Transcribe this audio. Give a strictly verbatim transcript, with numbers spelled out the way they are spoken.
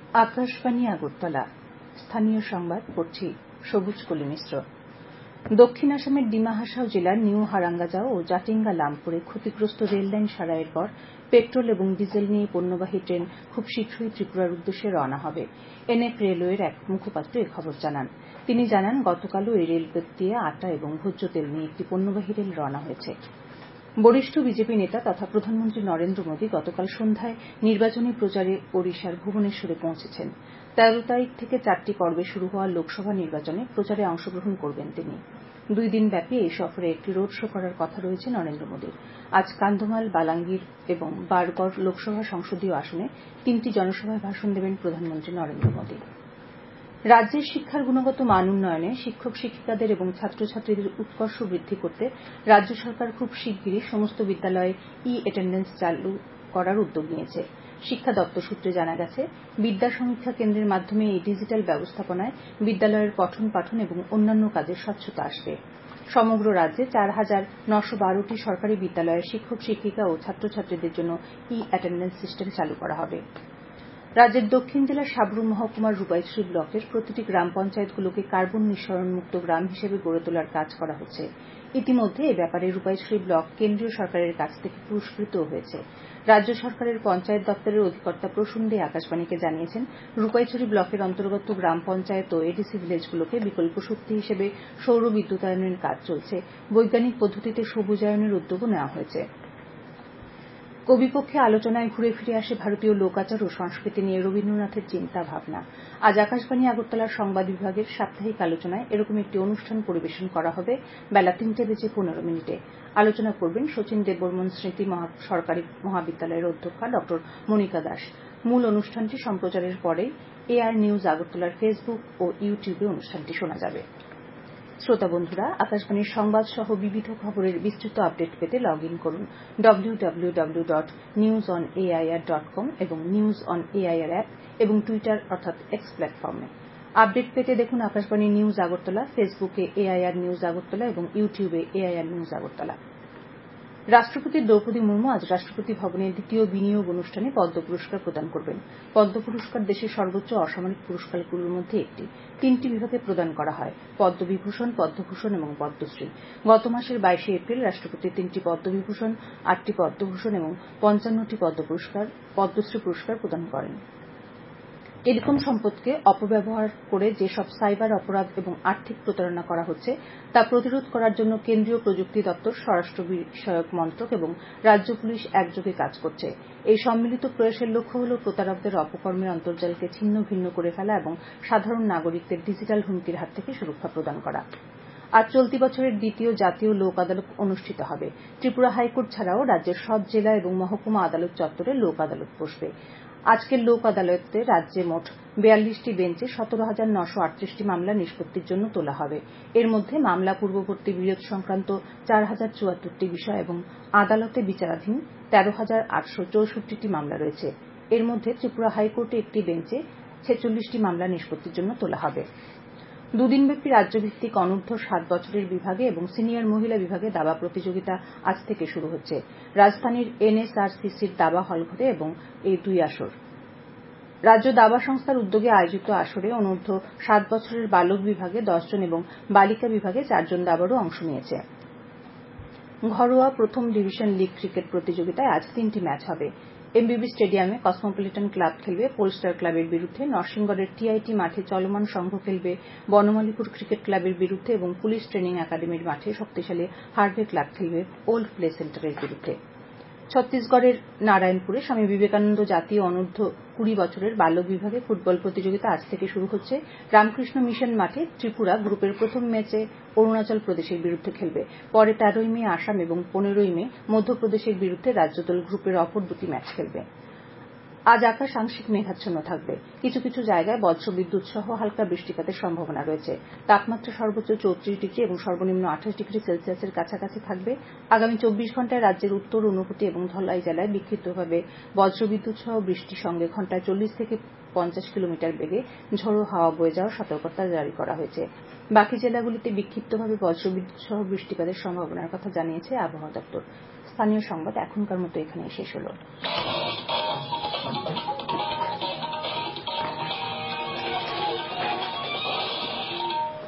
আকাশবাণী আগরতলা স্থানীয় সংবাদ পড়ছি সবুজ কলি মিশ্র। দক্ষিণ আসামের ডিমা হাসাও জেলার নিউ হারাঙ্গাজাও ও জাটিঙ্গা লামপুরে ক্ষতিগ্রস্ত রেললাইন সারাইয়ের পর পেট্রোল এবং ডিজেল নিয়ে পণ্যবাহী ট্রেন খুব শীঘ্রই ত্রিপুরার উদ্দেশ্যে রওনা হবে। এনএফ রেলওয়ের এক মুখপাত্র এ খবর জানান। তিনি জানান, গতকালও এই রেলপথ দিয়ে আটা এবং ভোজ্য তেল নিয়ে একটি পণ্যবাহী রেল রওনা হয়েছে। বরিষ্ঠ বিজেপি নেতা তথা প্রধানমন্ত্রী নরেন্দ্র মোদী গতকাল সন্ধ্যায় নির্বাচনী প্রচারে ওড়িশার ভুবনেশ্বরে পৌঁছেছেন। তেরো তারিখ থেকে চারটি পর্বে শুরু হওয়া লোকসভা নির্বাচনে প্রচারে অংশগ্রহণ করবেন তিনি। দুই দিন ব্যাপী এই সফরে একটি রোড শো করার কথা রয়েছে নরেন্দ্র মোদীর। আজ কান্ধমাল, বালাঙ্গীর এবং বারগড় লোকসভা সংসদীয় আসনে তিনটি জনসভায় ভাষণ দেবেন প্রধানমন্ত্রী নরেন্দ্র মোদী। রাজ্যের শিক্ষার গুণগত মান উন্নয়নে শিক্ষক শিক্ষিকাদের এবং ছাত্রছাত্রীদের উৎকর্ষ বৃদ্ধি করতে রাজ্য সরকার খুব শিগগিরই সমস্ত বিদ্যালয়ে ই অ্যাটেন্ডেন্স চালু করার উদ্যোগ নিয়েছে। শিক্ষা দপ্তর সূত্রে জানা গেছে, বিদ্যা সমীক্ষা কেন্দ্রের মাধ্যমে এই ডিজিটাল ব্যবস্থাপনায় বিদ্যালয়ের পঠন পাঠন এবং অন্যান্য কাজে স্বচ্ছতা আসবে। সমগ্র রাজ্যে চার হাজার নশো বারোটি সরকারি বিদ্যালয়ে শিক্ষক শিক্ষিকা ও ছাত্রছাত্রীদের জন্য ই অ্যাটেন্ডেন্স সিস্টেম চালু করা হবে। রাজ্যের দক্ষিণ জেলার সাবরুম মহকুমার রূপাইছড়ি ব্লকের প্রতিটি গ্রাম পঞ্চায়েতগুলোকে কার্বন নিঃসরণ মুক্ত গ্রাম হিসেবে গড়ে তোলার কাজ করা হচ্ছে। ইতিমধ্যে এ ব্যাপারে রূপাইছড়ি ব্লক কেন্দ্রীয় সরকারের কাছ থেকে পুরস্কৃত হয়েছে। রাজ্য সরকারের পঞ্চায়েত দপ্তরের অধিকর্তা প্রসূন দে আকাশবাণীকে জানিয়েছেন, রূপাইছড়ি ব্লকের অন্তর্গত গ্রাম পঞ্চায়েত ও এডিসি ভিলেজগুলোকে বিকল্প শক্তি হিসেবে সৌর বিদ্যুতায়নের কাজ চলছে। বৈজ্ঞানিক পদ্ধতিতে সবুজায়নের উদ্যোগও নেওয়া হয়েছে। কবিপক্ষে আলোচনায় ঘুরে ফিরে আসে ভারতীয় লোকাচার ও সংস্কৃতি নিয়ে রবীন্দ্রনাথের চিন্তা ভাবনা। আজ আকাশবাণী আগরতলার সংবাদ বিভাগের সাপ্তাহিক আলোচনায় এরকম একটি অনুষ্ঠান পরিবেশন করা হবে বেলা তিনটে বেজে পনেরো মিনিটে। আলোচনা করবেন শচীন দেববর্মন স্মৃতি সরকারি মহাবিদ্যালয়ের অধ্যক্ষা ড মনিকা দাস। মূল অনুষ্ঠানটি সম্প্রচারের পরেই এআর নিউজ আগরতলার ফেসবুক ও ইউটিউবে অনুষ্ঠানটি শোনা যাবে। শ্রোতা বন্ধুরা, আকাশবাণীর সংবাদ সহ বিবিধ খবরের বিস্তৃত আপডেট পেতে লগ ইন করুন W W W dot news on AIR dot com এবং নিউজ অন এআইআর অ্যাপ এবং টুইটার অর্থাৎ এক্স প্ল্যাটফর্মে। আপডেট পেতে দেখুন আকাশবাণী নিউজ আগরতলা, ফেসবুকে এআইআর নিউজ আগরতলা এবং ইউটিউবে এআইআর নিউজ আগরতলা। রাষ্ট্রপতি দ্রৌপদী মুর্মু আজ রাষ্ট্রপতি ভবনে দ্বিতীয় বিনিয়োগ অনুষ্ঠানে পদ্ম পুরস্কার প্রদান করবেন। পদ্ম পুরস্কার দেশের সর্বোচ্চ অসামরিক পুরস্কারগুলোর মধ্যে একটি। তিনটি বিভাগে প্রদান করা হয়: পদ্মবিভূষণ, পদ্মভূষণ এবং পদ্মশ্রী। গত মাসের বাইশে এপ্রিল রাষ্ট্রপতি তিনটি পদ্মবিভূষণ, আটটি পদ্মভূষণ এবং পঞ্চান্নটি পদ্ম পুরস্কার পদ্মশ্রী পুরস্কার প্রদান করেন। টেলিকম সম্পদকে অপব্যবহার করে যেসব সাইবার অপরাধ এবং আর্থিক প্রতারণা করা হচ্ছে তা প্রতিরোধ করার জন্য কেন্দ্রীয় প্রযুক্তি দপ্তর, স্বরাষ্ট্র বিষয়ক মন্ত্রক এবং রাজ্য পুলিশ একযোগে কাজ করছে। এই সম্মিলিত প্রয়াসের লক্ষ্য হল প্রতারকদের অপকর্মের অন্তর্জালকে ছিন্ন ভিন্ন করে ফেলা এবং সাধারণ নাগরিকদের ডিজিটাল হুমকির হাত থেকে সুরক্ষা প্রদান করা। আজ চলতি বছরের দ্বিতীয় জাতীয় লোক আদালত অনুষ্ঠিত হবে। ত্রিপুরা হাইকোর্ট ছাড়াও রাজ্যের সব জেলা এবং মহকুমা আদালত চত্বরে লোক আদালত বসবে। আজকের লোক আদালতে রাজ্যে মোট বিয়াল্লিশটি বেঞ্চে সতেরো হাজার নশো আটত্রিশটি মামলা নিষ্পত্তির জন্য তোলা হবে। এর মধ্যে মামলা পূর্ববর্তী বিরোধ সংক্রান্ত চার হাজার চুয়াত্তরটি বিষয় এবং আদালতে বিচারাধীন তেরো হাজার আটশো চৌষট্টিটি মামলা রয়েছে। এর মধ্যে ত্রিপুরা হাইকোর্টে একটি বেঞ্চে ছেচল্লিশটি মামলা নিষ্পত্তির জন্য তোলা হবে। দুদিনব্যাপী রাজ্যভিত্তিক অনূর্ধ্ব সাত বছরের বিভাগে এবং সিনিয়র মহিলা বিভাগে দাবা প্রতিযোগিতা আজ থেকে শুরু হচ্ছে। রাজধানীর এনএসআরসিসির দাবা হলঘরে এবং এই দুই আসর। রাজ্য দাবা সংস্থার উদ্যোগে আয়োজিত আসরে অনূর্ধ্ব সাত বছরের বালক বিভাগে দশ জন এবং বালিকা বিভাগে চারজন দাবাড়ু অংশ নিয়েছে। ঘরোয়া প্রথম ডিভিশন লীগ ক্রিকেট প্রতিযোগিতায় আজ তিনটি ম্যাচ হবে। এমবিবি স্টেডিয়ামে কসমোপলিটন ক্লাব খেলবে পোলস্টার ক্লাবের বিরুদ্ধে, নরসিংগড়ের টিআইটি মাঠে চলমান সংঘ খেলবে বনমালীপুর ক্রিকেট ক্লাবের বিরুদ্ধে এবং পুলিশ ট্রেনিং একাডেমির মাঠে শক্তিশালী হার্ভে ক্লাব খেলবে ওল্ড প্লে সেন্টারের বিরুদ্ধে। ছত্তিশগড়ের নারায়ণপুরে স্বামী বিবেকানন্দ জাতীয় অনূর্ধ্ব কুড়ি বছরের বালক বিভাগে ফুটবল প্রতিযোগিতা আজ থেকে শুরু হচ্ছে। রামকৃষ্ণ মিশন মাঠে ত্রিপুরা গ্রুপের প্রথম ম্যাচে অরুণাচল প্রদেশের বিরুদ্ধে খেলবে। পরে তেরোই মে আসাম এবং পনেরোই মে মধ্যপ্রদেশের বিরুদ্ধে রাজ্যদল গ্রুপের অপর দুটি ম্যাচ খেলবে। আজ আকাশ আংশিক মেঘাচ্ছন্ন থাকবে। কিছু কিছু জায়গায় বজ্রবিদ্যুৎ সহ হালকা বৃষ্টিপাতের সম্ভাবনা রয়েছে। তাপমাত্রা সর্বোচ্চ চৌত্রিশ ডিগ্রি এবং সর্বনিম্ন আঠাশ ডিগ্রি সেলসিয়াসের কাছাকাছি থাকবে। আগামী চব্বিশ ঘন্টায় রাজ্যের উত্তর, ঊনকোটি এবং ধলাই জেলায় বিক্ষিপ্তভাবে বজ্রবিদ্যুৎ সহ বৃষ্টির সঙ্গে ঘন্টায় চল্লিশ থেকে পঞ্চাশ কিলোমিটার বেগে ঝোড়ো হাওয়া বয়ে যাওয়ার সতর্কতা জারি করা হয়েছে। বাকি জেলাগুলিতে বিক্ষিপ্তভাবে বজ্রবিদ্যুৎ সহ বৃষ্টিপাতের সম্ভাবনার কথা জানিয়েছে আবহাওয়া দপ্তর। স্থানীয় সংবাদ এখনকার মতো এখানেই শেষ হল।